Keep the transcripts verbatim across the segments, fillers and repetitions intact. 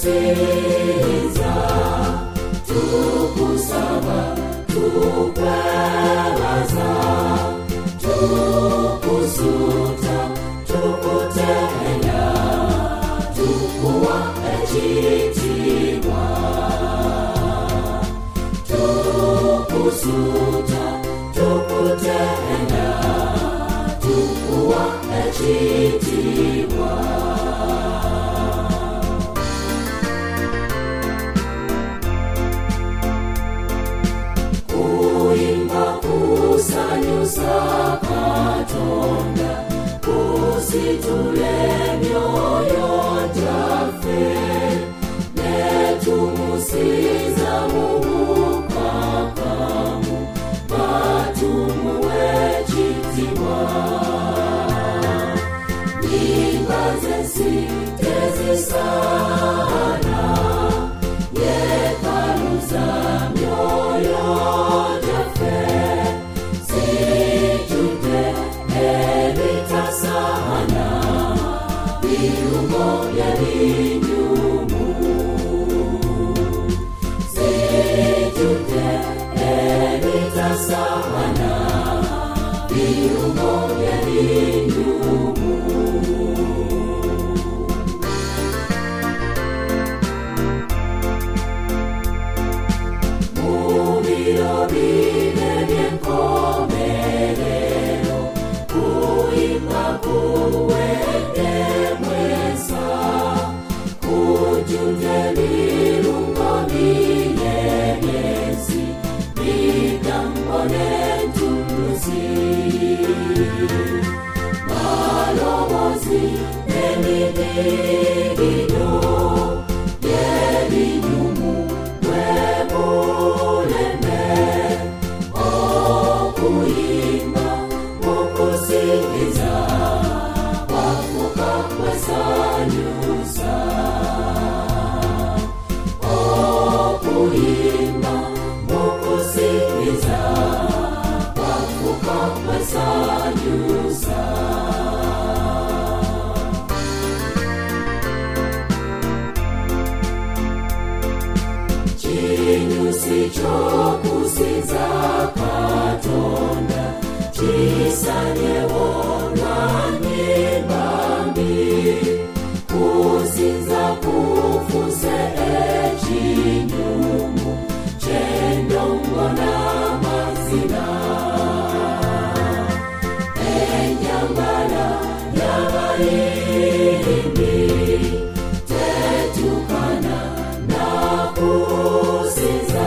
tukusiza, tukusaba, tukwebaza, tukusuta, tukutenda, tukuwa echitimwa. Tukusuta, tukutenda, tukuwa echitimwa. Kusanyusa Katonda, kusitule myoyo jafe, netumusiza mubukakamu, batumu wechitimwa. Nimbaze sitezi sana, yekaluza myoyo jafe, viungo vya vinyumu. Sijute evitasana, viungo vya vinyumu. Mubiro vile vienkomelelo, kuimba kuweke mwesa, kujunge virungo vinyegesi, vitambone ntunduzi. Malomozi nemidigido, yevinyumu webuleme, okuimba mukusingiza, wafuka kwesanyusa. Okuimba mukusingiza, wafuka kwesanyusa. Chinyusi chokusiza Katonda, chisanyewo nanyibambi, kusinza kufuse echinyumu, chendongo na mazina. Enyambala yabayimbi, tetukana na kusinza,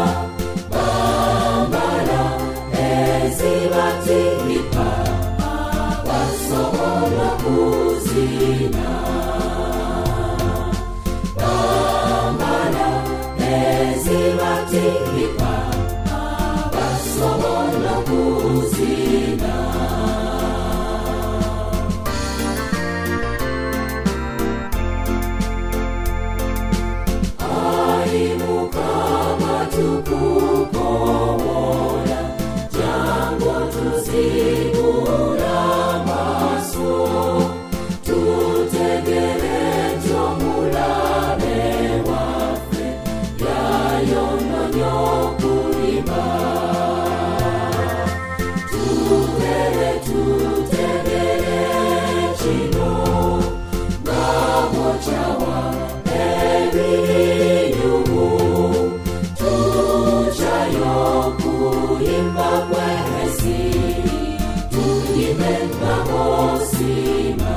bambala ezibatipa, basobola kuzina. Bambala ezibatipa, basobola kuzina. Aimuka matukukowola, jango tuzibula maso, tutegere jomulane wafe, yayononyo kuliba. Tutegere, tutegere chino, ngabo chawa ebinyumu, tuchayo kuimba kwesi, tuyimenga mosima.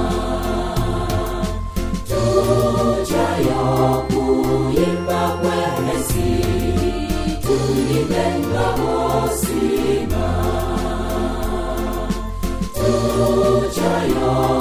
Tuchayo kuimba kwesi, tuyimenga mosima. Tuchayo